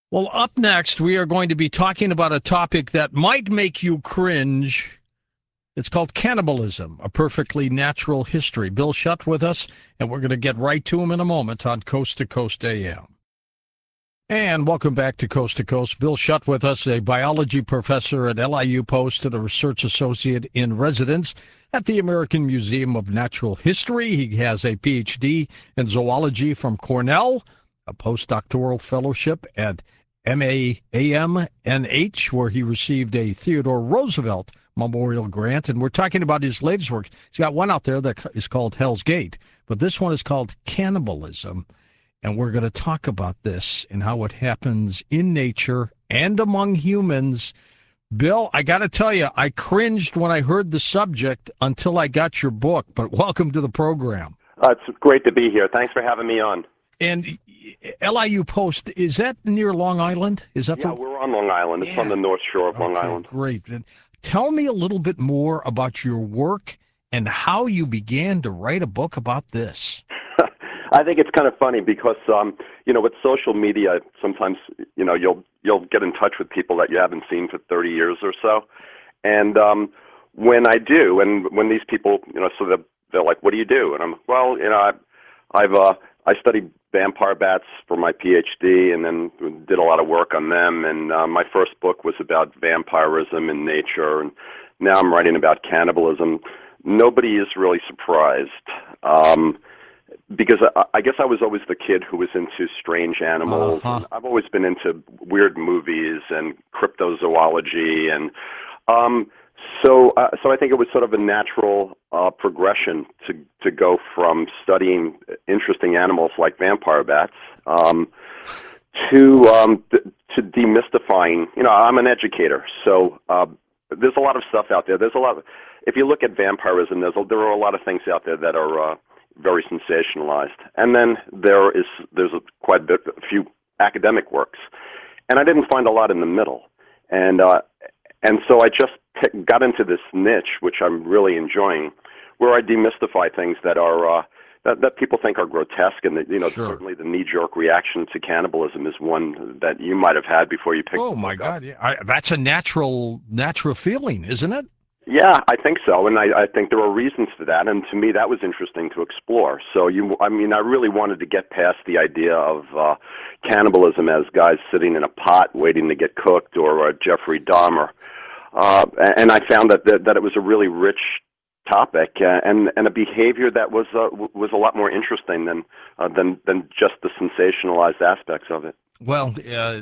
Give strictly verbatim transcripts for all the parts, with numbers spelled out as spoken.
Well, up next, we are going to be talking about a topic that might make you cringe. It's called cannibalism, a perfectly natural history. Bill Shutt with us, and we're going to get right to him in a moment on Coast to Coast A M. And welcome back to Coast to Coast. Bill Shutt with us, a biology professor at L I U Post and a research associate in residence at the American Museum of Natural History. He has a P H D in zoology from Cornell, a postdoctoral fellowship at M A A M N H, where he received a Theodore Roosevelt Memorial Grant. And we're talking about his latest work. He's got one out there that is called Hell's Gate, but this one is called Cannibalism. And we're going to talk about this and how it happens in nature and among humans. Bill, I got to tell you, I cringed when I heard the subject until I got your book, but welcome to the program. Uh, it's great to be here. Thanks for having me on. And L I U Post, is that near Long Island? Is that Yeah, the... we're on Long Island. It's Yeah. on the North Shore of Long Okay, Island. Great. And tell me a little bit more about your work and how you began to write a book about this. I think it's kind of funny because, um, you know, with social media, sometimes, you know, you'll you'll get in touch with people that you haven't seen for thirty years or so. And um, when I do, and when these people, you know, so they're, they're like, what do you do? And I'm, well, you know, I, I've, uh, I studied vampire bats for my P H D and then did a lot of work on them. And uh, my first book was about vampirism in nature. And now I'm writing about cannibalism. Nobody is really surprised. Um, Because I, I guess I was always the kid who was into strange animals. Uh-huh. And I've always been into weird movies and cryptozoology, and um, so uh, so I think it was sort of a natural uh, progression to to go from studying interesting animals like vampire bats um, to um, th- to demystifying. You know, I'm an educator, so uh, there's a lot of stuff out there. There's a lot. Of, if you look at vampirism, there's a, there are a lot of things out there that are uh, very sensationalized, and then there is there's a, quite a bit, a few academic works, and I didn't find a lot in the middle, and uh, and so I just t- got into this niche, which I'm really enjoying, where I demystify things that are uh, that that people think are grotesque, and that, you know, Sure. certainly the knee-jerk reaction to cannibalism is one that you might have had before you picked Oh, the my book up. God. Yeah. I, that's a natural, natural feeling, isn't it? Yeah, I think so, and I, I think there are reasons for that, and to me that was interesting to explore. So you, I mean, I really wanted to get past the idea of uh, cannibalism as guys sitting in a pot waiting to get cooked, or uh, Jeffrey Dahmer, uh, and I found that, that that it was a really rich topic uh, and and a behavior that was uh, w- was a lot more interesting than uh, than than just the sensationalized aspects of it. Well, uh,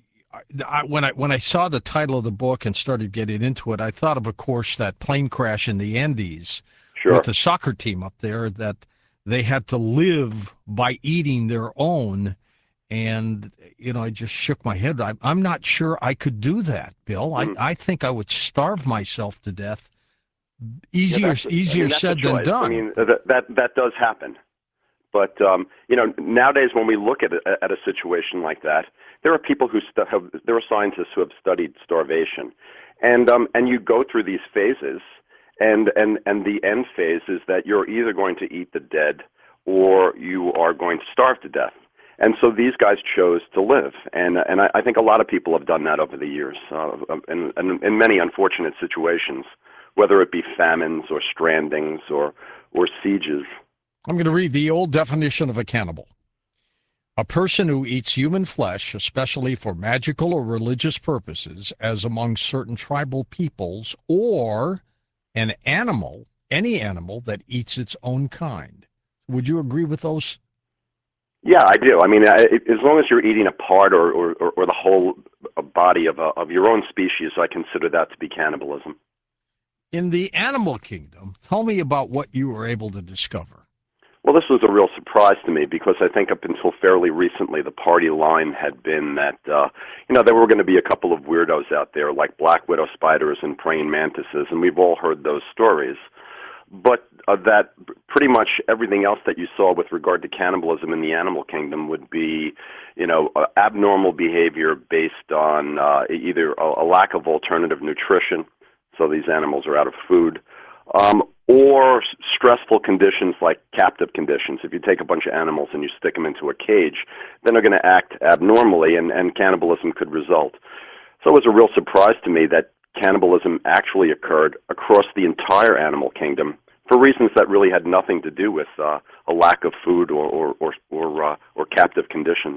I, when I when I saw the title of the book and started getting into it, I thought of, of course, that plane crash in the Andes with Sure. the soccer team up there, that they had to live by eating their own. And, you know, I just shook my head. I, I'm not sure I could do that, Bill. I, Mhm. I think I would starve myself to death. Yeah, Easier that's, I easier mean, that's a said than choice. I done. mean, that that that does happen. But um, you know, nowadays when we look at a, at a situation like that, there are people who stu- have there are scientists who have studied starvation, and um, and you go through these phases, and and and the end phase is that you're either going to eat the dead or you are going to starve to death. And so these guys chose to live, and and I, I think a lot of people have done that over the years, uh, in, in, in many unfortunate situations, whether it be famines or strandings or or sieges. I'm going to read the old definition of a cannibal. A person who eats human flesh, especially for magical or religious purposes, as among certain tribal peoples, or an animal, any animal that eats its own kind. Would you agree with those? Yeah, I do. I mean, I, as long as you're eating a part or, or, or or the whole body of a, of your own species, I consider that to be cannibalism. In the animal kingdom, tell me about what you were able to discover. Well, this was a real surprise to me because I think up until fairly recently, the party line had been that, uh, you know, there were going to be a couple of weirdos out there like black widow spiders and praying mantises, and we've all heard those stories. But uh, that pretty much everything else that you saw with regard to cannibalism in the animal kingdom would be, you know, uh, abnormal behavior based on uh, either a, a lack of alternative nutrition, so these animals are out of food, um, or stressful conditions like captive conditions. If you take a bunch of animals and you stick them into a cage, then they're going to act abnormally, and, and cannibalism could result. So it was a real surprise to me that cannibalism actually occurred across the entire animal kingdom for reasons that really had nothing to do with uh, a lack of food or or or or, uh, or captive conditions.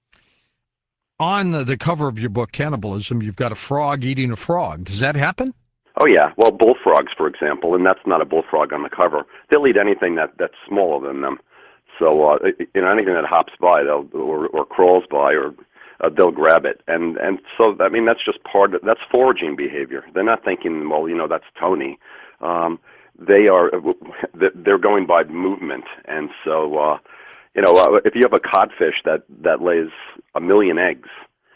On the cover of your book, Cannibalism, you've got a frog eating a frog. Does that happen? Oh yeah, well, bullfrogs, for example, and that's not a bullfrog on the cover. They'll eat anything that that's smaller than them. So uh, you know, anything that hops by, they'll or, or crawls by, or uh, they'll grab it. And and so I mean, that's just part of that's foraging behavior. They're not thinking, well, you know, that's Tony. Um, they are they're going by movement, and so uh, you know, uh, if you have a codfish that that lays a million eggs,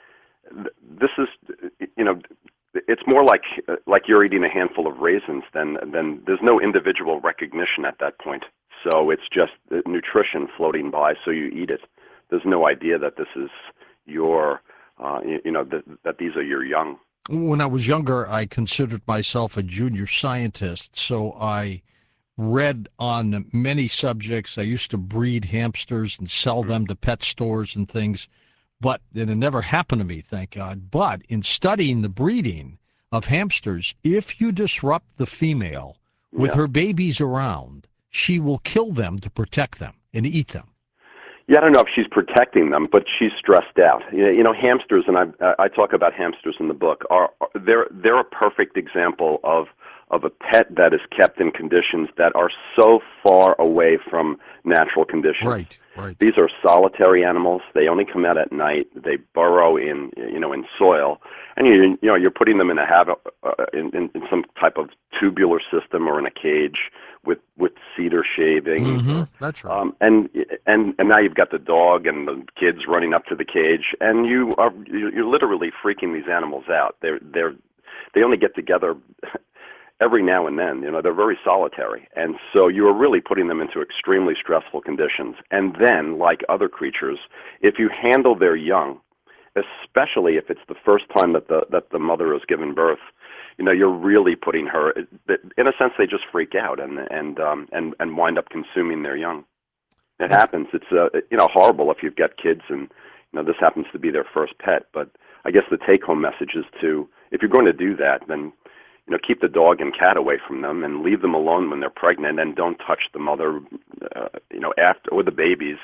this is you know. It's more like like you're eating a handful of raisins than than there's no individual recognition at that point. So it's just nutrition floating by, so you eat it. There's no idea that this is your, uh, you, you know, that, that these are your young. When I was younger, I considered myself a junior scientist, so I read on many subjects. I used to breed hamsters and sell them to pet stores and things. But it had never happened to me, thank God. But in studying the breeding of hamsters, if you disrupt the female with Yeah. her babies around, she will kill them to protect them and eat them. Yeah, I don't know if she's protecting them, but she's stressed out. You know, you know hamsters, and I, I talk about hamsters in the book. Are, are they're they're a perfect example of of a pet that is kept in conditions that are so far away from natural conditions. Right, right. These are solitary animals. They only come out at night. They burrow in, you know, in soil, and you, you know, you're putting them in a habit, uh, in, in, in some type of tubular system or in a cage with with cedar shavings. Mm-hmm. Or, That's right. um, and and and now you've got the dog and the kids running up to the cage, and you are you're literally freaking these animals out. They're they're they only get together every now and then. You know, they're very solitary, and so you are really putting them into extremely stressful conditions. And then, like other creatures, if you handle their young, especially if it's the first time that the that the mother has given birth, you know, you're really putting her. In a sense, they just freak out and and um, and and wind up consuming their young. It happens. It's uh, you know horrible if you've got kids and you know this happens to be their first pet. But I guess the take-home message is to, if you're going to do that, then you know, keep the dog and cat away from them and leave them alone when they're pregnant, and don't touch the mother, uh, you know, after or the babies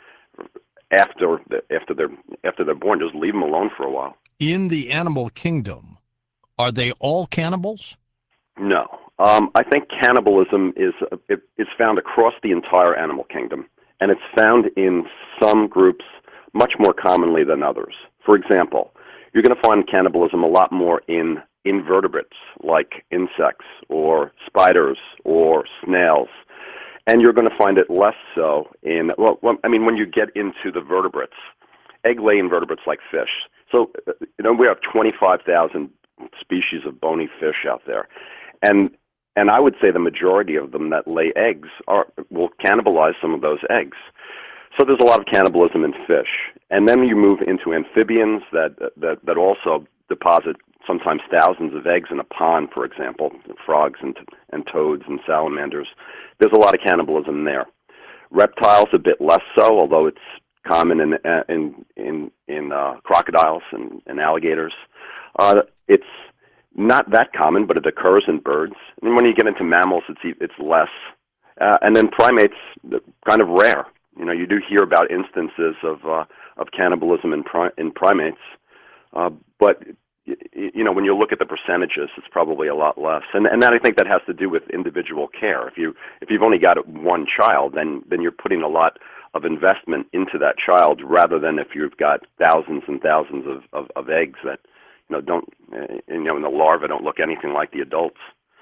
after after they're after they're born. Just leave them alone for a while. In the animal kingdom, are they all cannibals? No, um, I think cannibalism is it, it's found across the entire animal kingdom, and it's found in some groups much more commonly than others. For example, you're going to find cannibalism a lot more in invertebrates like insects or spiders or snails, and you're going to find it less so in, well, well I mean, when you get into the vertebrates, egg-laying vertebrates like fish. So, you know, we have twenty-five thousand species of bony fish out there, and and I would say the majority of them that lay eggs are will cannibalize some of those eggs. So there's a lot of cannibalism in fish, and then you move into amphibians that that that also deposit sometimes thousands of eggs in a pond, for example, frogs and and toads and salamanders. There's a lot of cannibalism there. Reptiles a bit less so, although it's common in in in in uh, crocodiles and, and alligators. Uh, it's not that common, but it occurs in birds. And when you get into mammals, it's it's less. Uh, and then primates, kind of rare. You know, you do hear about instances of uh, of cannibalism in pri- in primates, uh, but you know, when you look at the percentages, it's probably a lot less. And and that, I think that has to do with individual care. If you if you've only got one child, then then you're putting a lot of investment into that child rather than if you've got thousands and thousands of, of, of eggs that you know don't uh, you know and the larvae don't look anything like the adults.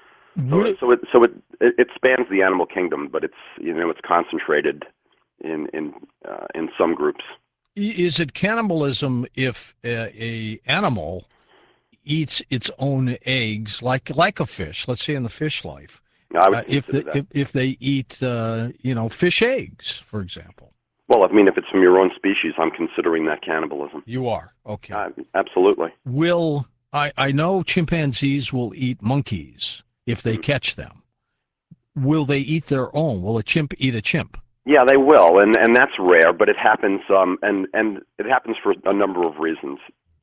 So so it so it it spans the animal kingdom, but it's you know it's concentrated in in uh, in some groups. Is it cannibalism if a, a animal eats its own eggs, like like a fish? Let's say in the fish life, I would uh, if, consider the, that. if if they eat, uh, you know, fish eggs, for example. Well, I mean, if it's from your own species, I'm considering that cannibalism. You are okay. Uh, absolutely. Will I? I know chimpanzees will eat monkeys if they catch them. will they eat their own? Will a chimp eat a chimp? Yeah, they will, and and that's rare, but it happens, um, and and it happens for a number of reasons.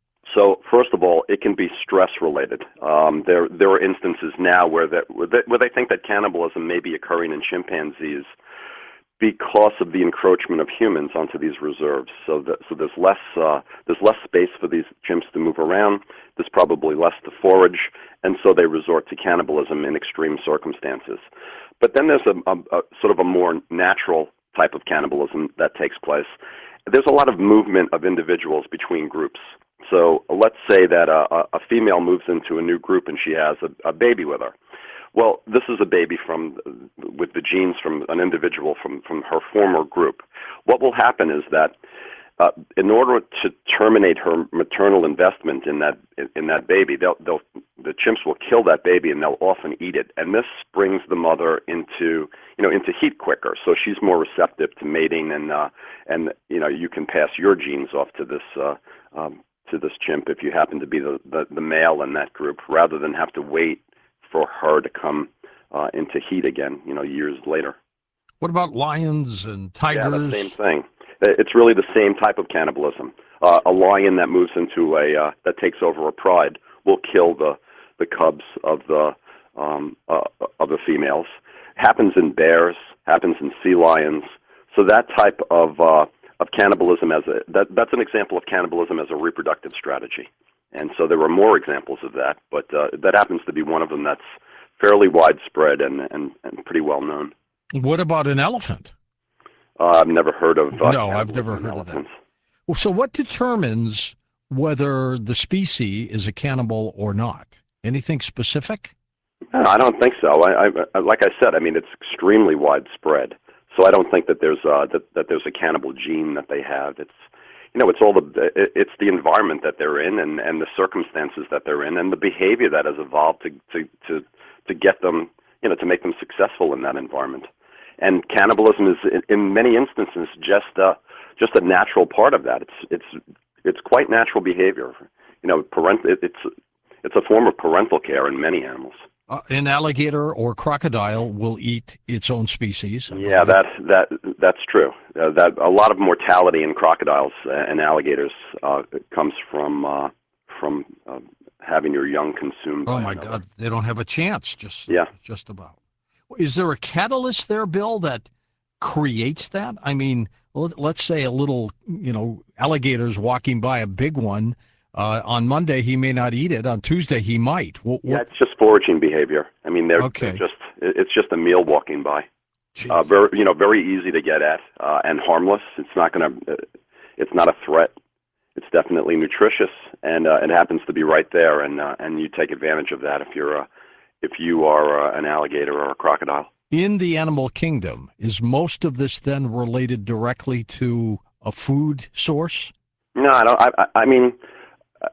So, first of all, it can be stress related. Um, there there are instances now where that where they, where they think that cannibalism may be occurring in chimpanzees because of the encroachment of humans onto these reserves. So, that, so there's less uh, there's less space for these chimps to move around. There's probably less to forage, and so they resort to cannibalism in extreme circumstances. But then there's a, a, a sort of a more natural type of cannibalism that takes place. There's a lot of movement of individuals between groups. So let's say that a, a female moves into a new group and she has a, a baby with her. Well, this is a baby from with the genes from an individual from, from her former group. What will happen is that uh, in order to terminate her maternal investment in that in, in that baby, they'll, they'll the chimps will kill that baby and they'll often eat it. And this brings the mother into you know into heat quicker, so she's more receptive to mating, and uh, and you know you can pass your genes off to this uh, um, to this chimp if you happen to be the, the the male in that group, rather than have to wait for her to come uh, into heat again, you know, years later. What about lions and tigers? Yeah, the same thing. It's really the same type of cannibalism. Uh, a lion that moves into a uh, that takes over a pride will kill the the cubs of the um, uh, of the females. Happens in bears. Happens in sea lions. So that type of uh, of cannibalism as a that that's an example of cannibalism as a reproductive strategy. And so there are more examples of that, but uh, that happens to be one of them that's fairly widespread and and, and pretty well known. What about an elephant? Uh, I've never heard of. Uh, no, I've never heard elephants. of that. Well, so what determines whether the species is a cannibal or not? Anything specific? No, I don't think so. I, I, like I said, I mean, it's extremely widespread. So I don't think that there's uh, that, that there's a cannibal gene that they have. It's you know, it's all the it's the environment that they're in, and, and the circumstances that they're in, and the behavior that has evolved to to to to get them, you know, to make them successful in that environment. And cannibalism is, in many instances, just uh, just a natural part of that. It's it's it's quite natural behavior. You know, parent it's it's a form of parental care in many animals. Uh, an alligator or crocodile will eat its own species. Yeah, that that that's true. Uh, that a lot of mortality in crocodiles and alligators uh, comes from uh, from uh, having your young consumed. Oh by my another. God, they don't have a chance. Just yeah, just about. Is there a catalyst there, Bill, that creates that? I mean, let's say a little, you know, alligator's walking by a big one. Uh, on Monday, he may not eat it. On Tuesday, he might. What, what? Yeah, it's just foraging behavior. I mean, they're, okay. they're just it's just a meal walking by. Uh, very, you know, very easy to get at uh, and harmless. It's not going to. Uh, it's not a threat. It's definitely nutritious, and uh, it happens to be right there, and uh, and you take advantage of that if you're uh, if you are uh, an alligator or a crocodile. In the animal kingdom, is most of this then related directly to a food source? No, I don't. I, I mean. Uh,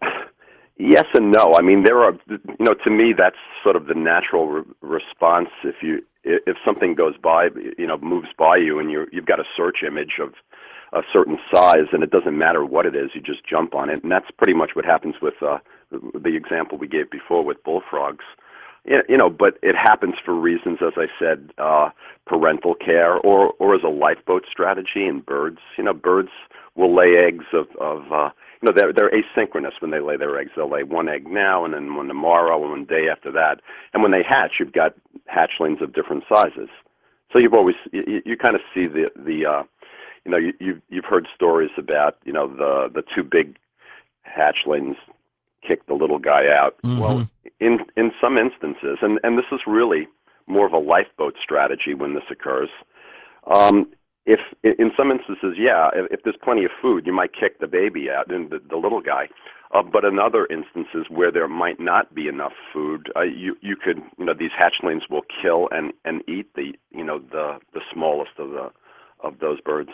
yes and no. I mean, there are, you know, to me, that's sort of the natural re- response. If you, if something goes by, you know, moves by you, and you you've got a search image of a certain size, and it doesn't matter what it is, you just jump on it, and that's pretty much what happens with uh, the example we gave before with bullfrogs. You know, but it happens for reasons, as I said, uh, parental care, or or as a lifeboat strategy in birds. You know, birds will lay eggs of of uh, you know, they're, they're asynchronous when they lay their eggs. They'll lay one egg now, and then one tomorrow, and one day after that. And when they hatch, you've got hatchlings of different sizes. So you've always you, you kind of see the the uh, you know you you've, you've heard stories about you know the the two big hatchlings kick the little guy out. Mm-hmm. Well, in in some instances, and and this is really more of a lifeboat strategy when this occurs. Um, If in some instances, yeah, if, if there's plenty of food, you might kick the baby out and the, the little guy. Uh, but in other instances where there might not be enough food, uh, you you could you know these hatchlings will kill and, and eat the you know the, the smallest of the of those birds.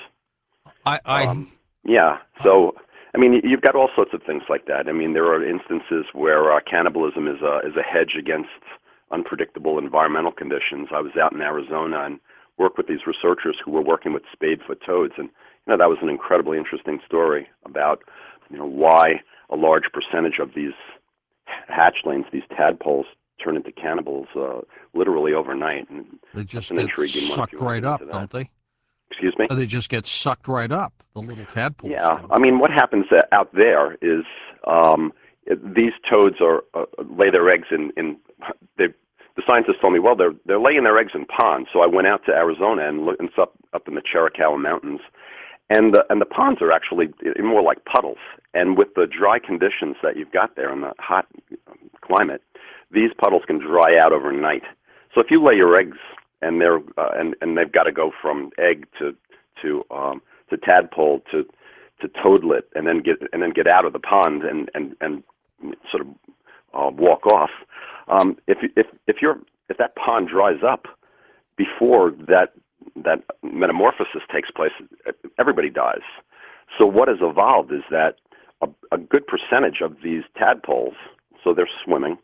I, I um, yeah. So I mean, you've got all sorts of things like that. I mean, there are instances where uh, cannibalism is a is a hedge against unpredictable environmental conditions. I was out in Arizona and work with these researchers who were working with spadefoot toads, and you know that was an incredibly interesting story about you know why a large percentage of these hatchlings, these tadpoles, turn into cannibals uh, literally overnight. And They just that's an get intriguing one if sucked you want to right get up, into that. don't they? Excuse me? Or they just get sucked right up, the little tadpoles. Yeah, do. I mean, what happens uh, out there is um, it, these toads are uh, lay their eggs in. in they, the scientists told me, well, they're they're laying their eggs in ponds. So I went out to Arizona and looked and it's up up in the Chiricahua Mountains, and the and the ponds are actually more like puddles. And with the dry conditions that you've got there in the hot climate, these puddles can dry out overnight. So if you lay your eggs and they're uh, and and they've got to go from egg to to um, to tadpole to to toadlet and then get and then get out of the pond and and and sort of uh, walk off. Um, if if if you're if that pond dries up before that that metamorphosis takes place, everybody dies. So what has evolved is that a, a good percentage of these tadpoles, so they're swimming,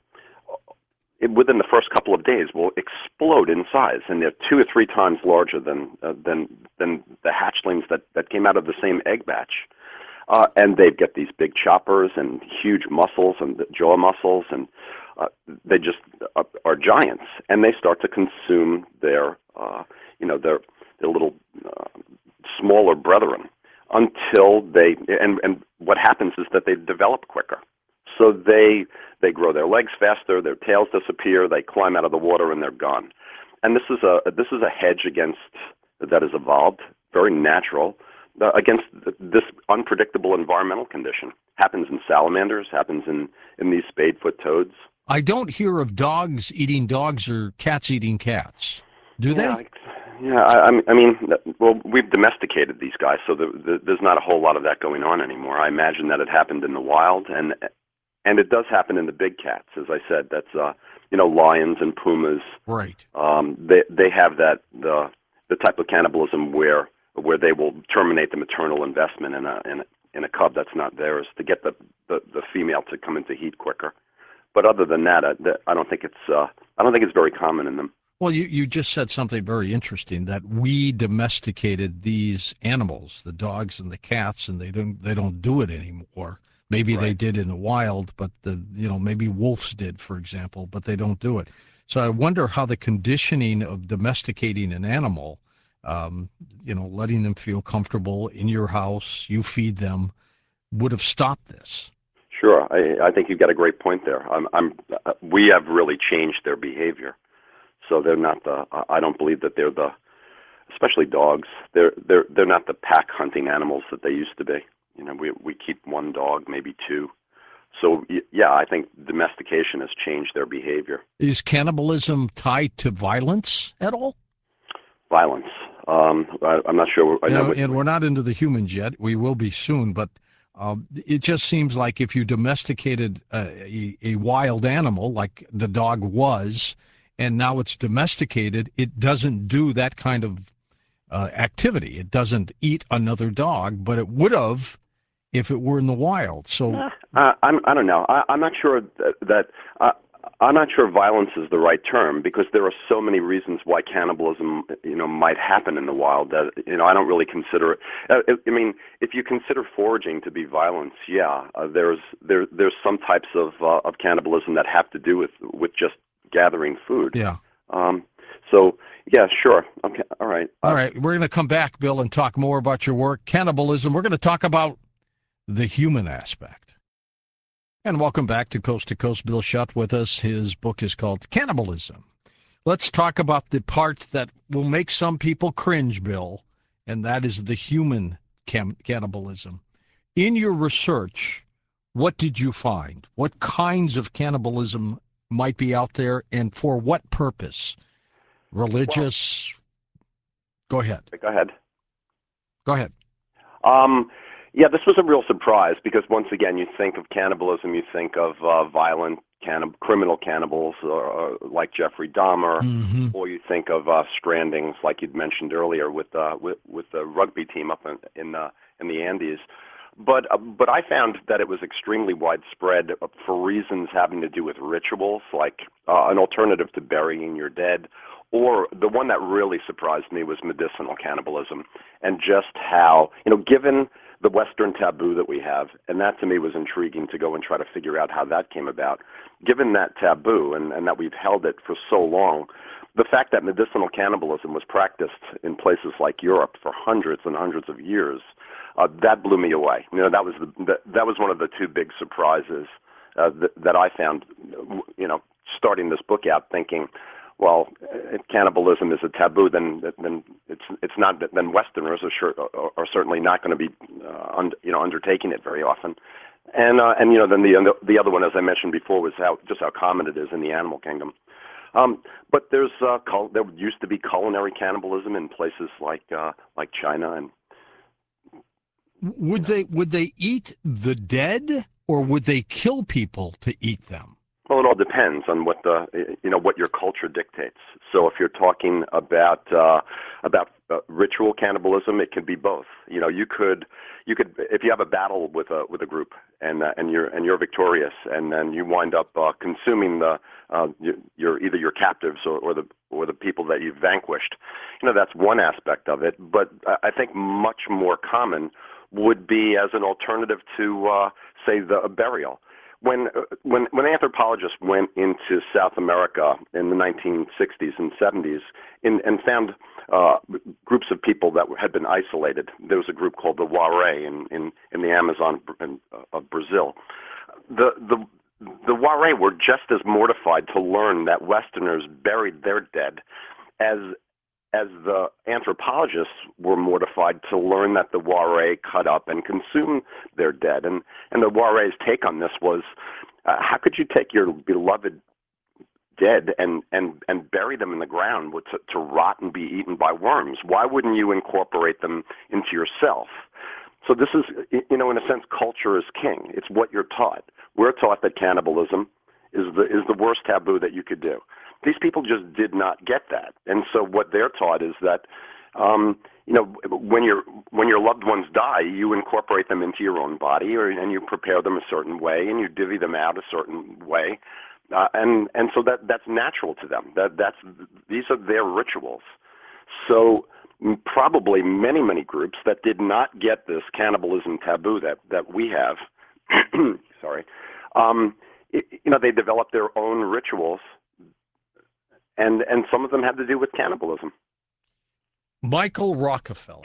it, within the first couple of days will explode in size, and they're two or three times larger than uh, than than the hatchlings that, that came out of the same egg batch. Uh, and they get these big choppers and huge muscles and jaw muscles, and uh, they just uh, are giants. And they start to consume their, uh, you know, their their little uh, smaller brethren until they. And and what happens is that they develop quicker. So they they grow their legs faster, their tails disappear, they climb out of the water, and they're gone. And this is a this is a hedge against that has evolved, very natural, uh, against th- this unpredictable environmental condition. Happens in salamanders, happens in, in these spadefoot toads. I don't hear of dogs eating dogs or cats eating cats. Do Yeah, they? yeah. I, I mean, well, we've domesticated these guys, so the, the, there's not a whole lot of that going on anymore. I imagine that it happened in the wild, and and it does happen in the big cats, as I said. That's uh, you know, lions and pumas. Right. Um, they they have that the the type of cannibalism where where they will terminate the maternal investment in a in a, in a cub that's not theirs to get the, the, the female to come into heat quicker. But other than that, I, I don't think it's uh, I don't think it's very common in them. Well, you, you just said something very interesting, that we domesticated these animals, the dogs and the cats, and they don't they don't do it anymore. Maybe Right. they did in the wild, but the you know maybe wolves did, for example, but they don't do it. So I wonder how the conditioning of domesticating an animal, um, you know, letting them feel comfortable in your house, you feed them, would have stopped this. Sure, I, I think you've got a great point there. I'm, I'm, uh, we have really changed their behavior, so they're not the. I don't believe that they're the, especially dogs. They're they're they're not the pack hunting animals that they used to be. You know, we we keep one dog, maybe two. So yeah, I think domestication has changed their behavior. Is cannibalism tied to violence at all? Violence. Um, I, I'm not sure. I You know know, what, and we're not into the humans yet. We will be soon, but um, it just seems like if you domesticated a, a, a wild animal like the dog was, and now it's domesticated, it doesn't do that kind of uh, activity. It doesn't eat another dog, but it would have if it were in the wild. So uh, I'm, I don't know. I, I'm not sure that. that uh, I'm not sure violence is the right term because there are so many reasons why cannibalism, you know, might happen in the wild. That you know, I don't really consider it. Uh, I mean, if you consider foraging to be violence, yeah, uh, there's there there's some types of uh, of cannibalism that have to do with with just gathering food. yeah. Um, so yeah, sure. Okay, all right. All Uh, right, we're going to come back, Bill, and talk more about your work, cannibalism. We're going to talk about the human aspect. And welcome back to Coast to Coast. Bill Schutt with us. His book is called Cannibalism. Let's talk about the part that will make some people cringe, Bill, and that is the human cam- cannibalism. In your research, what did you find? What kinds of cannibalism might be out there, and for what purpose? Religious? Go ahead. go ahead. Go ahead. Um, yeah, this was a real surprise because once again, you think of cannibalism, you think of uh, violent cannib- criminal cannibals uh, like Jeffrey Dahmer, Mm-hmm. or you think of uh, strandings like you'd mentioned earlier with uh, with, with the rugby team up in in, uh, in the Andes. But uh, but I found that it was extremely widespread for reasons having to do with rituals, like uh, an alternative to burying your dead. Or the one that really surprised me was medicinal cannibalism, and just how, you know, given the Western taboo that we have, and that to me was intriguing to go and try to figure out how that came about. Given that taboo and, and that we've held it for so long, the fact that medicinal cannibalism was practiced in places like Europe for hundreds and hundreds of years, uh, that blew me away. You know, that was the, that, that was one of the two big surprises uh, that, that I found. You know, starting this book out, thinking, well, if cannibalism is a taboo, then then it's it's not. Then Westerners are sure are, are certainly not going to be, uh, un, you know, undertaking it very often. And uh, and you know, then the the other one, as I mentioned before, was how just how common it is in the animal kingdom. Um, but there's uh, cul- there used to be culinary cannibalism in places like uh, like China. And would they would they eat the dead, or would they kill people to eat them? Well, it all depends on what the you know what your culture dictates. So if you're talking about uh, about uh, ritual cannibalism, it could be both. You know, you could you could if you have a battle with a with a group and uh, and you're and you're victorious, and then you wind up uh, consuming the uh, your either your captives or, or the or the people that you've vanquished. You know, that's one aspect of it. But I think much more common would be as an alternative to uh, say the burial. When when when anthropologists went into South America in the nineteen sixties and seventies in, and found uh, groups of people that had been isolated, there was a group called the Waray in, in, in the Amazon of Brazil. The the the Waray were just as mortified to learn that Westerners buried their dead as as the anthropologists were mortified to learn that the Waray cut up and consumed their dead. And, and the Waray's take on this was, uh, how could you take your beloved dead and, and, and bury them in the ground to, to rot and be eaten by worms? Why wouldn't you incorporate them into yourself? So this is, you know, in a sense, culture is king. It's what you're taught. We're taught that cannibalism is the is the worst taboo that you could do. These people just did not get that, and so what they're taught is that, um, you know, when your when your loved ones die, you incorporate them into your own body, or and you prepare them a certain way, and you divvy them out a certain way, uh, and and so that that's natural to them. That that's these are their rituals. So probably many many groups that did not get this cannibalism taboo that that we have, sorry, um, it, you know, they developed their own rituals. And and some of them had to do with cannibalism. Michael Rockefeller,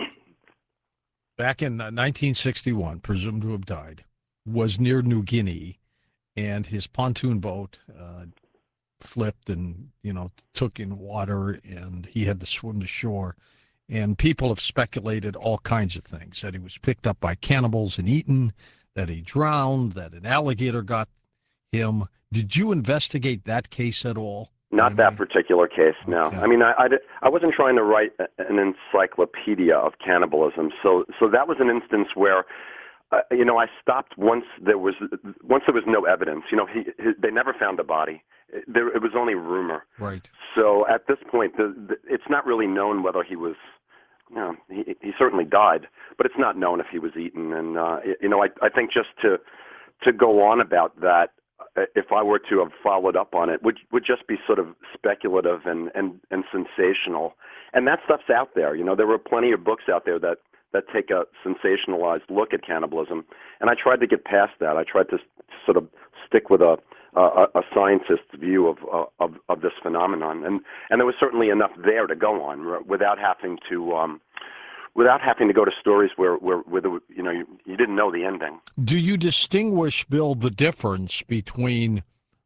back in nineteen sixty-one, presumed to have died, was near New Guinea, and his pontoon boat uh, flipped and, you know, took in water, and he had to swim to shore. And people have speculated all kinds of things, that he was picked up by cannibals and eaten, that he drowned, that an alligator got him. Did you investigate that case at all? Not that particular case, no. Okay. I mean, I, I, I wasn't trying to write an encyclopedia of cannibalism, so so that was an instance where, uh, you know, I stopped once there was once there was no evidence. You know, he, he they never found a body. There, it was only rumor. Right. So at this point, the, the, it's not really known whether he was. You know, he, he certainly died, but it's not known if he was eaten. And uh, you know, I I think just to to go on about that, if I were to have followed up on it, would would just be sort of speculative and, and, and sensational. And that stuff's out there. You know, there were plenty of books out there that, that take a sensationalized look at cannibalism. And I tried to get past that. I tried to sort of stick with a a, a scientist's view of, of of this phenomenon. And and there was certainly enough there to go on without having to um, without having to go to stories where, where, where the, you know, you, you didn't know the ending. Do you distinguish, Bill, the difference between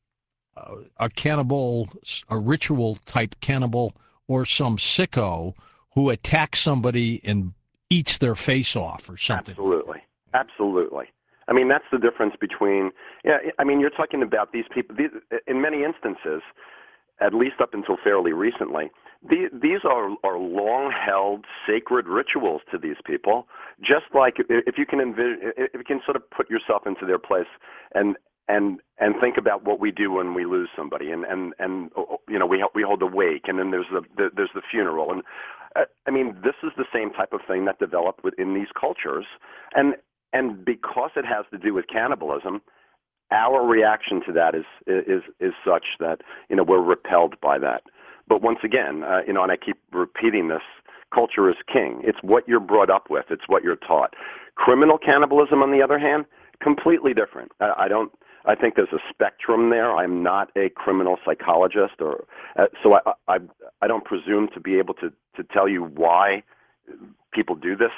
uh, a cannibal, a ritual-type cannibal, or some sicko who attacks somebody and eats their face off or something? Absolutely. Absolutely. I mean, that's the difference between, yeah, I mean, you're talking about these people, these, in many instances, at least up until fairly recently, these, these are, are long-held sacred rituals to these people. Just like if you can envision, if you can sort of put yourself into their place and and and think about what we do when we lose somebody, and and and you know we we hold the wake, and then there's the, the there's the funeral, and uh, I mean this is the same type of thing that developed within these cultures, and and because it has to do with cannibalism, our reaction to that is is is such that, you know, we're repelled by that. But once again, uh, you know, and I keep repeating this, culture is king. It's what you're brought up with. It's what you're taught. Criminal cannibalism, on the other hand, completely different. I, I don't. I think there's a spectrum there. I'm not a criminal psychologist, or uh, so I, I. I don't presume to be able to to tell you why people do this.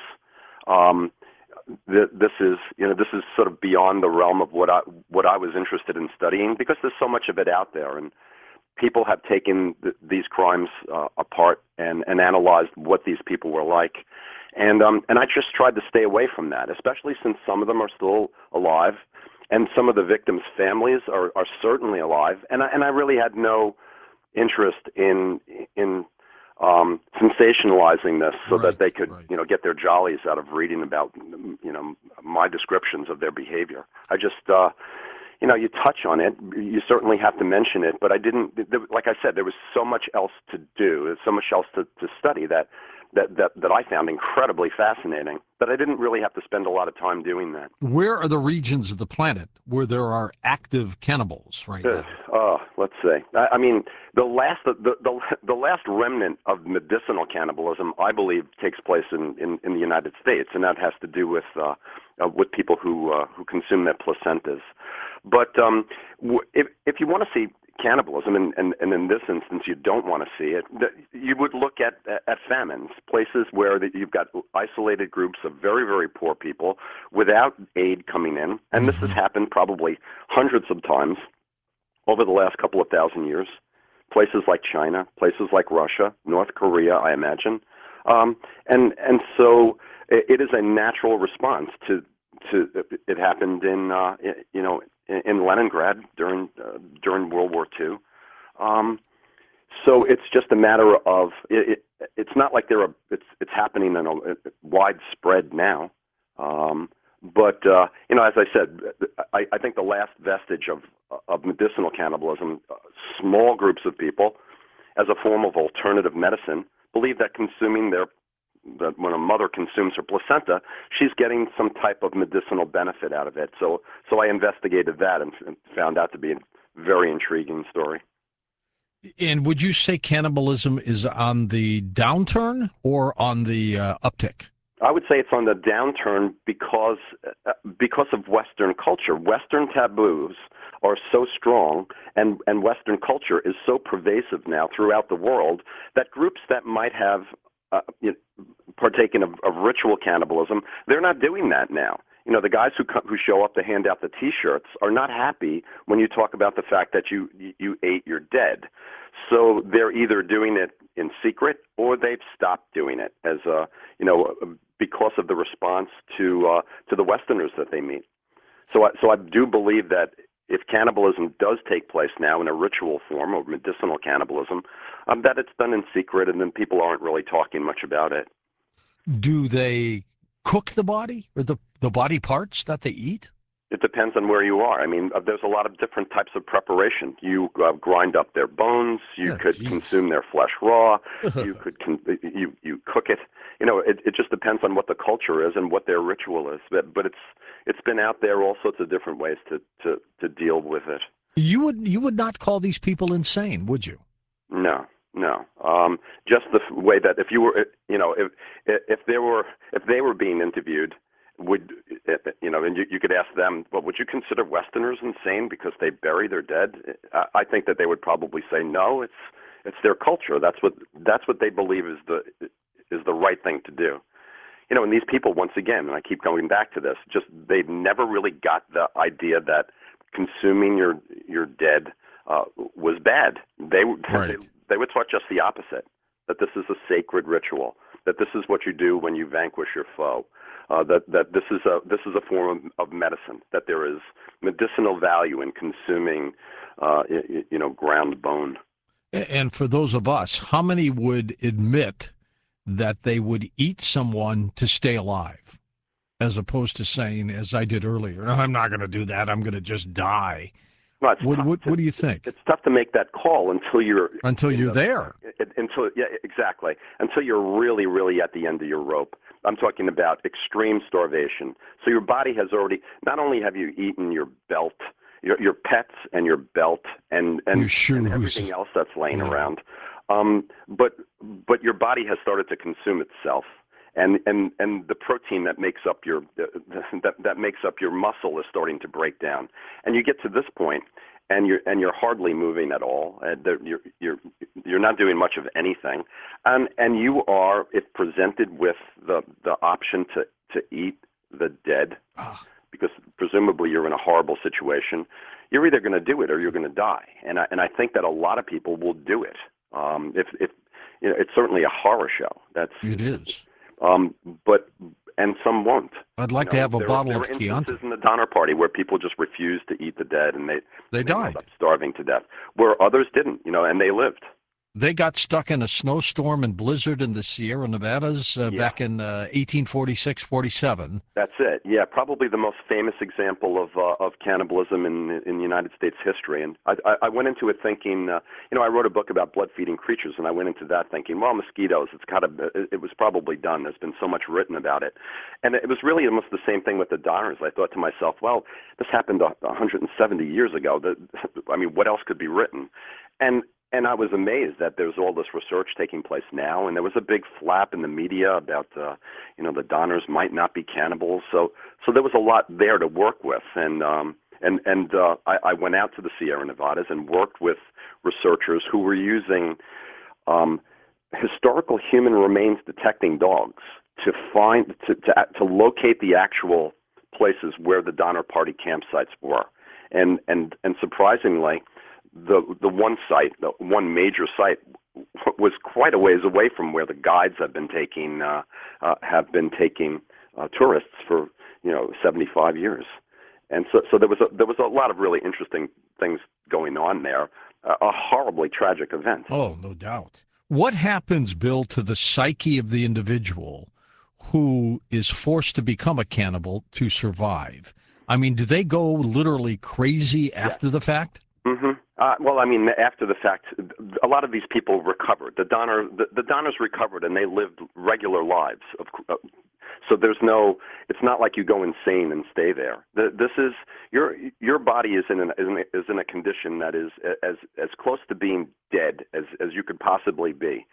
Um, th- this is, you know, this is sort of beyond the realm of what I what I was interested in studying, because there's so much of it out there, and people have taken th- these crimes uh, apart and, and analyzed what these people were like. And um, and I just tried to stay away from that, especially since some of them are still alive, and some of the victims' families are, are certainly alive. And I, and I really had no interest in in um, sensationalizing this so Right, that they could, right. you know, get their jollies out of reading about, you know, my descriptions of their behavior. I just, uh, you know, you touch on it, you certainly have to mention it, but I didn't, like I said, there was so much else to do, there's so much else to, to study that, that, that, that I found incredibly fascinating, that I didn't really have to spend a lot of time doing that. Where are the regions of the planet where there are active cannibals right now? Oh, let's say. I, I mean, the last the, the the last remnant of medicinal cannibalism, I believe, takes place in, in, in the United States, and that has to do with uh, uh, with people who uh, who consume their placentas. But um, w- if if you want to see cannibalism, and, and, and in this instance you don't want to see it, that you would look at at famines, places where that you've got isolated groups of very, very poor people without aid coming in, and this has happened probably hundreds of times over the last couple of thousand years. Places like China, places like Russia, North Korea, I imagine, um, and and so it, it is a natural response to to it happened in uh, you know in Leningrad during uh, during World War Two. Um, so it's just a matter of it, it, it's not like there are it's it's happening in a, a widespread now. Um, but uh, you know, as I said, I, I think the last vestige of of medicinal cannibalism, uh, small groups of people, as a form of alternative medicine, believe that consuming their that when a mother consumes her placenta, she's getting some type of medicinal benefit out of it. So, so I investigated that and, and found out to be a very intriguing story. And would you say cannibalism is on the downturn or on the uh, uptick? I would say it's on the downturn because uh, because of Western culture. Western taboos are so strong, and, and Western culture is so pervasive now throughout the world that groups that might have uh, you know, partaken of, of ritual cannibalism, they're not doing that now. You know, the guys who come, who show up to hand out the T-shirts are not happy when you talk about the fact that you you ate your dead. So they're either doing it in secret or they've stopped doing it as a you know because of the response to uh, to the Westerners that they meet. So I, so I do believe that if cannibalism does take place now in a ritual form or medicinal cannibalism, um, that it's done in secret and then people aren't really talking much about it. Do they cook the body or the, the body parts that they eat? It depends on where you are. I mean, uh, there's a lot of different types of preparation. You uh, grind up their bones. You Oh, could geez. consume their flesh raw. You could con- you you cook it. You know, it, it just depends on what the culture is and what their ritual is. But but it's it's been out there all sorts of different ways to to, to deal with it. You would you would not call these people insane, would you? No, no. Um, just the f- way that if you were, you know, if if there were if they were being interviewed, would you know, and you, you could ask them, well, would you consider Westerners insane because they bury their dead? I think that they would probably say no. It's it's their culture. That's what that's what they believe is the is the right thing to do. You know, and these people, once again, and I keep going back to this, just they've never really got the idea that consuming your your dead uh, was bad. They Right. they they were taught just the opposite. That this is a sacred ritual. That this is what you do when you vanquish your foe. Uh, that that this is a this is a form of, of medicine. That there is medicinal value in consuming, uh, you, you know, ground bone. And for those of us, how many would admit that they would eat someone to stay alive, as opposed to saying, as I did earlier, "No, I'm not going to do that. I'm going to just die." No, it's What, tough what, to- what do you think? It's tough to make that call until you're Until in you're the- there. it- Until yeah, exactly. Until you're really, really at the end of your rope. I'm talking about extreme starvation. So your body has already. Not only have you eaten your belt, your your pets, and your belt, and and, Your shoes. and everything else that's laying Yeah. around, um, but but your body has started to consume itself. and and and the protein that makes up your that that makes up your muscle is starting to break down, and you get to this point, and you're and you're hardly moving at all. And you're you're you're not doing much of anything, and and you are, if presented with the the option to to eat the dead, Ah. because presumably you're in a horrible situation, you're either going to do it or you're going to die. And I, and I think that a lot of people will do it. Um, if, if you know, it's certainly a horror show. That's It is. Um, but and some won't. I'd like You to know, have a there, bottle there of are Chianti. instances in the Donner Party where people just refused to eat the dead, and they They they wound died. up starving to death. Where others didn't, you know, and they lived. They got stuck in a snowstorm and blizzard in the Sierra Nevadas uh, Yeah. back in uh, eighteen forty-six, forty-seven. That's it. Yeah, probably the most famous example of uh, of cannibalism in in United States history. And I, I, I went into it thinking, uh, you know, I wrote a book about blood feeding creatures, and I went into that thinking, well, mosquitoes. It's kind of it, it was probably done. There's been so much written about it, and it was really almost the same thing with the Donners. I thought to myself, well, this happened one hundred seventy years ago. The, I mean, what else could be written? And And I was amazed that there's all this research taking place now, and there was a big flap in the media about, uh, you know, the Donners might not be cannibals. So, so there was a lot there to work with, and um, and and uh, I, I went out to the Sierra Nevadas and worked with researchers who were using um, historical human remains detecting dogs to find to, to to locate the actual places where the Donner Party campsites were, and and and surprisingly, the the one site, the one major site, was quite a ways away from where the guides have been taking uh, uh, have been taking uh, tourists for you know seventy-five years, and so so there was a, there was a lot of really interesting things going on there. Uh, a horribly tragic event. Oh, no doubt. What happens, Bill, to the psyche of the individual who is forced to become a cannibal to survive? I mean, do they go literally crazy after the fact? Mm-hmm. Uh, well, I mean, after the fact, a lot of these people recovered. The Donner, the, the Donners recovered, and they lived regular lives. Of, uh, so there's no. It's not like you go insane and stay there. The, this is your your body is in an, is in a, is in a condition that is as as close to being dead as as you could possibly be.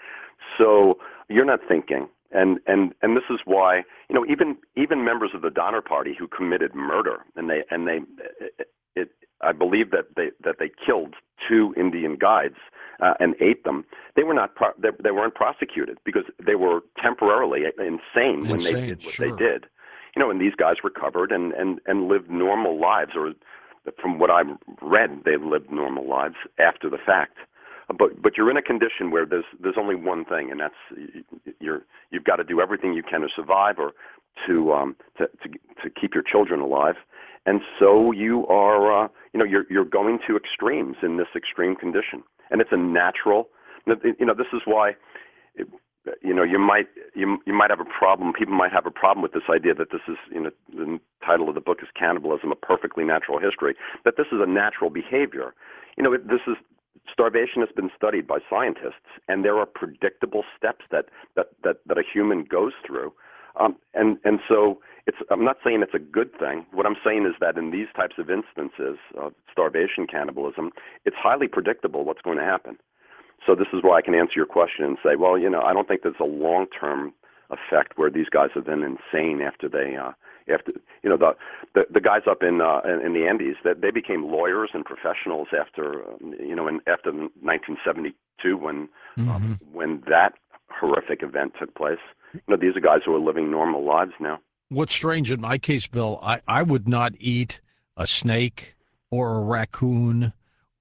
So you're not thinking. And and and this is why, you know, even even members of the Donner Party who committed murder, and they and they it, it I believe that they that they killed two Indian guides uh, and ate them. They were not pro- they, they weren't prosecuted because they were temporarily insane when Insane, they did what sure. they did. You know, and these guys recovered and and and lived normal lives, or from what I've read, they lived normal lives after the fact. But but you're in a condition where there's there's only one thing, and that's you're you've got to do everything you can to survive or to um to to, to keep your children alive, and so you are uh, you know you're you're going to extremes in this extreme condition, and it's a natural. You know, this is why. It, you know, you might you you might have a problem. People might have a problem with this idea that this is, you know, the title of the book is Cannibalism: A Perfectly Natural History. That this is a natural behavior. You know, it, this is. Starvation has been studied by scientists, and there are predictable steps that that that, that a human goes through, um, and and so it's. I'm not saying it's a good thing. What I'm saying is that in these types of instances of starvation cannibalism, it's highly predictable what's going to happen. So this is why I can answer your question and say, well, you know, I don't think there's a long-term effect where these guys have been insane after they. Uh, After you know the, the the guys up in uh, in the Andes, that they became lawyers and professionals after um, you know in, after nineteen seventy-two when Mm-hmm. um, when that horrific event took place. You know, these are guys who are living normal lives now. What's strange in my case, Bill, I, I would not eat a snake or a raccoon,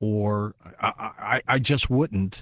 or I, I, I just wouldn't.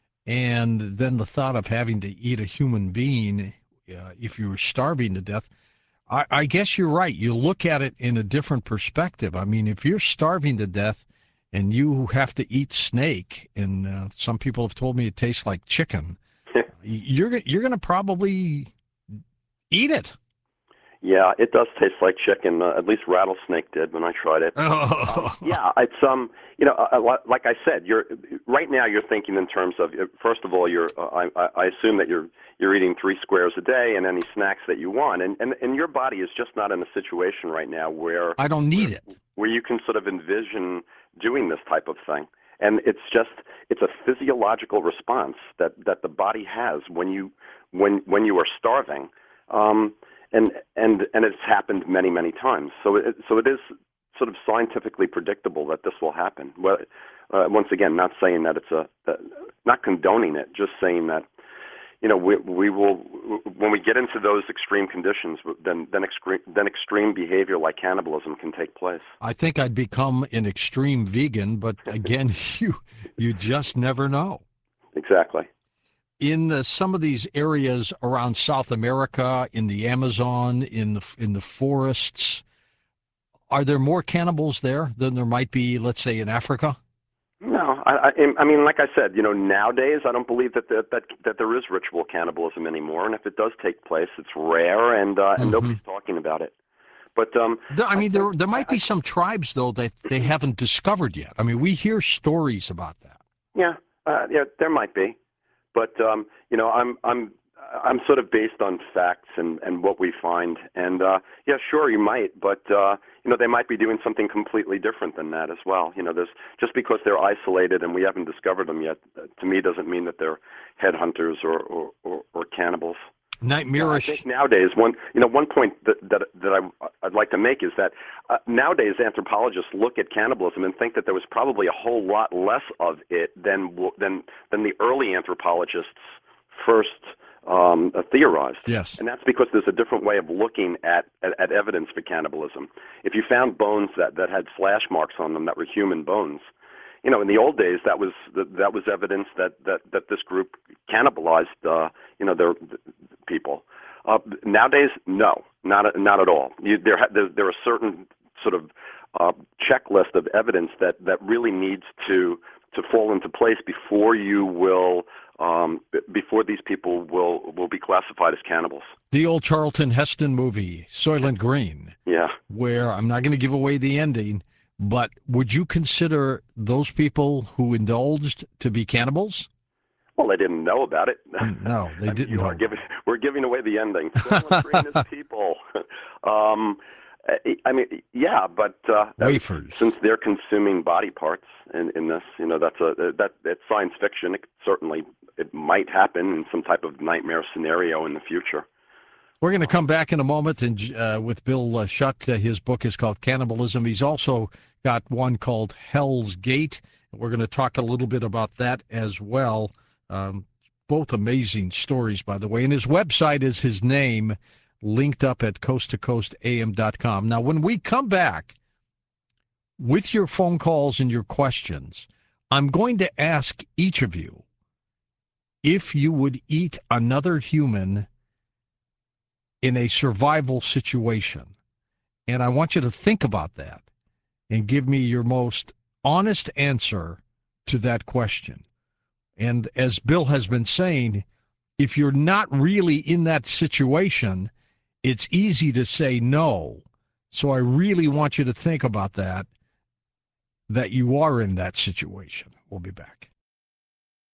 And then the thought of having to eat a human being, uh, if you were starving to death, I, I guess you're right. You look at it in a different perspective. I mean, if you're starving to death and you have to eat snake, and uh, some people have told me it tastes like chicken, you're you're going to probably eat it. Yeah, it does taste like chicken. Uh, at least rattlesnake did when I tried it. Um, yeah, it's um, you know, uh, like I said, you're right now. You're thinking in terms of first of all, you're. Uh, I, I assume that you're you're eating three squares a day and any snacks that you want, and and and your body is just not in a situation right now where I don't need where, it. where you can sort of envision doing this type of thing. And it's just it's a physiological response that that the body has when you when when you are starving. Um, and and and it's happened many many times. So it so it is sort of scientifically predictable that this will happen. Well, uh, once again, not saying that it's a that, not condoning it, just saying that you know we we will when we get into those extreme conditions, then then extreme then extreme behavior like cannibalism can take place. I think I'd become an extreme vegan, but again, you you just never know. Exactly. In the, some of these areas around South America, in the Amazon, in the in the forests, are there more cannibals there than there might be, let's say, in Africa? No, I, I, I mean, like I said, you know, nowadays I don't believe that the, that that there is ritual cannibalism anymore, and if it does take place, it's rare, and uh, and mm-hmm. nobody's talking about it. But um, there, I mean, I there there might I, be some tribes though that they haven't discovered yet. I mean, we hear stories about that. Yeah, uh, yeah, there might be. But um, you know, I'm I'm I'm sort of based on facts and, and what we find. And uh, yeah, sure, you might, but uh, you know, they might be doing something completely different than that as well. You know, there's just because they're isolated and we haven't discovered them yet, uh, to me, doesn't mean that they're headhunters or or, or, or cannibals. Nightmarish. Yeah, I think nowadays, one you know, one point that that, that I, I'd like to make is that uh, nowadays anthropologists look at cannibalism and think that there was probably a whole lot less of it than than than the early anthropologists first um, uh, theorized. Yes, and that's because there's a different way of looking at, at at evidence for cannibalism. If you found bones that that had slash marks on them that were human bones, you know, in the old days, that was that was evidence that that, that this group cannibalized, uh, you know, their people. Uh, nowadays, no, not not at all. You, there, there there are certain sort of uh, checklist of evidence that, that really needs to to fall into place before you will um, before these people will will be classified as cannibals. The old Charlton Heston movie, Soylent Green. Yeah, where I'm not going to give away the ending. But would you consider those people who indulged to be cannibals? Well, they didn't know about it. No, they didn't know. Giving, we're giving away the ending. Green is people. um, I mean, yeah, but uh, wafers. Since they're consuming body parts in, in this, you know, that's a that that's science fiction. It certainly, it might happen in some type of nightmare scenario in the future. We're going to come back in a moment and uh, with Bill uh, Schutt. Uh, his book is called Cannibalism. He's also got one called Hell's Gate. We're going to talk a little bit about that as well. Um, both amazing stories, by the way. And his website is his name, linked up at coast to coast a m dot com. Now, when we come back with your phone calls and your questions, I'm going to ask each of you if you would eat another human in a survival situation. And I want you to think about that and give me your most honest answer to that question. And as Bill has been saying, if you're not really in that situation, it's easy to say no. So I really want you to think about that, that you are in that situation. We'll be back.